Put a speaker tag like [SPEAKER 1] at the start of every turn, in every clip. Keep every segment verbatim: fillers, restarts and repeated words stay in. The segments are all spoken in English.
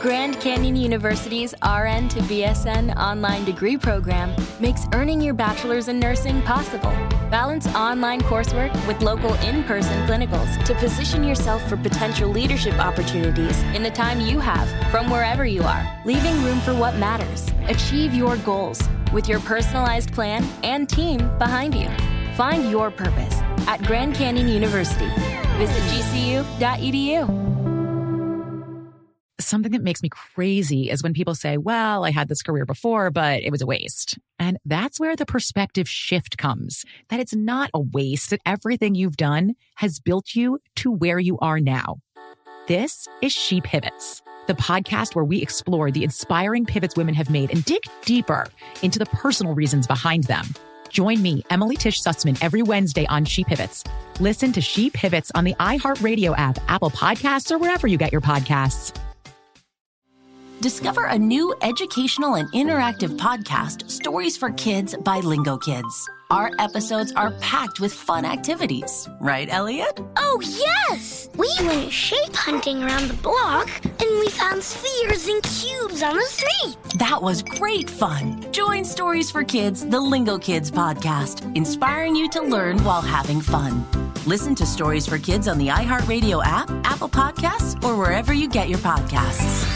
[SPEAKER 1] Grand Canyon University's R N to B S N online degree program makes earning your bachelor's in nursing possible. Balance online coursework with local in-person clinicals to position yourself for potential leadership opportunities in the time you have from wherever you are, leaving room for what matters. Achieve your goals with your personalized plan and team behind you. Find your purpose at Grand Canyon University. Visit G C U dot E D U.
[SPEAKER 2] Something that makes me crazy is when people say, well, I had this career before, but it was a waste. And that's where the perspective shift comes, that it's not a waste, that everything you've done has built you to where you are now. This is She Pivots, the podcast where we explore the inspiring pivots women have made and dig deeper into the personal reasons behind them. Join me, Emily Tish Sussman, every Wednesday on She Pivots. Listen to She Pivots on the iHeartRadio app, Apple Podcasts, or wherever you get your podcasts.
[SPEAKER 3] Discover a new educational and interactive podcast, Stories for Kids by Lingo Kids. Our episodes are packed with fun activities. Right, Elliot?
[SPEAKER 4] Oh, yes! We went shape hunting around the block, and we found spheres and cubes on the street.
[SPEAKER 3] That was great fun. Join Stories for Kids, the Lingo Kids podcast, inspiring you to learn while having fun. Listen to Stories for Kids on the iHeartRadio app, Apple Podcasts, or wherever you get your podcasts.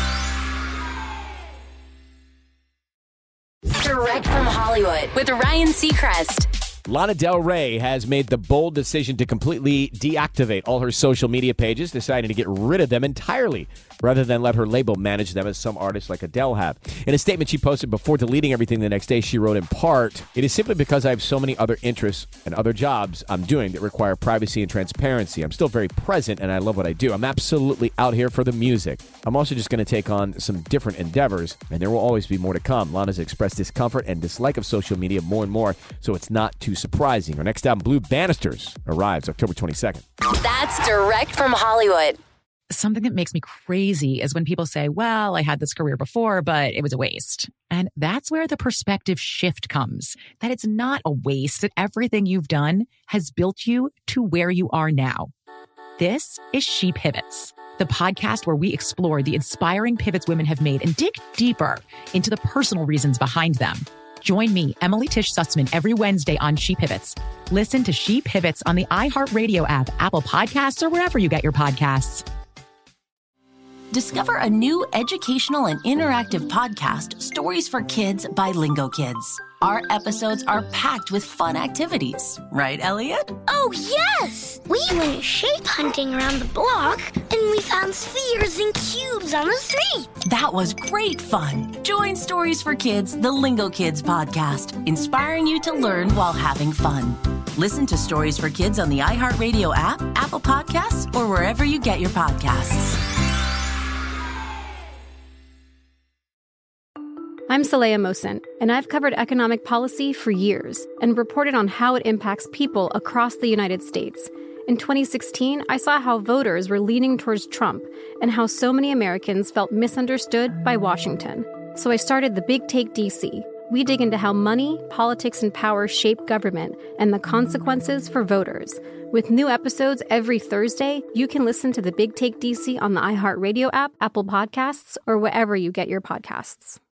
[SPEAKER 5] Direct from Hollywood with Ryan Seacrest.
[SPEAKER 6] Lana Del Rey has made the bold decision to completely deactivate all her social media pages, deciding to get rid of them entirely rather than let her label manage them as some artists like Adele have. In a statement she posted before deleting everything the next day, she wrote in part, "It is simply because I have so many other interests and other jobs I'm doing that require privacy and transparency. I'm still very present and I love what I do. I'm absolutely out here for the music. I'm also just going to take on some different endeavors, and there will always be more to come." Lana's expressed discomfort and dislike of social media more and more, so it's not too surprising. Her next album, Blue Banisters, arrives October twenty-second.
[SPEAKER 5] That's Direct from Hollywood.
[SPEAKER 2] Something that makes me crazy is when people say, well, I had this career before, but it was a waste. And that's where the perspective shift comes, that it's not a waste, that everything you've done has built you to where you are now. This is She Pivots, the podcast where we explore the inspiring pivots women have made and dig deeper into the personal reasons behind them. Join me, Emily Tish Sussman, every Wednesday on She Pivots. Listen to She Pivots on the iHeartRadio app, Apple Podcasts, or wherever you get your podcasts.
[SPEAKER 3] Discover a new educational and interactive podcast, Stories for Kids by Lingo Kids. Our episodes are packed with fun activities. Right, Elliot?
[SPEAKER 4] Oh, yes! We went shape hunting around the block, and we found spheres and cubes on the street.
[SPEAKER 3] That was great fun. Join Stories for Kids, the Lingo Kids podcast, inspiring you to learn while having fun. Listen to Stories for Kids on the iHeartRadio app, Apple Podcasts, or wherever you get your podcasts.
[SPEAKER 7] I'm Saleha Mohsin, and I've covered economic policy for years and reported on how it impacts people across the United States. In twenty sixteen, I saw how voters were leaning towards Trump and how so many Americans felt misunderstood by Washington. So I started The Big Take D C. We dig into how money, politics, and power shape government and the consequences for voters. With new episodes every Thursday, you can listen to The Big Take D C on the iHeartRadio app, Apple Podcasts, or wherever you get your podcasts.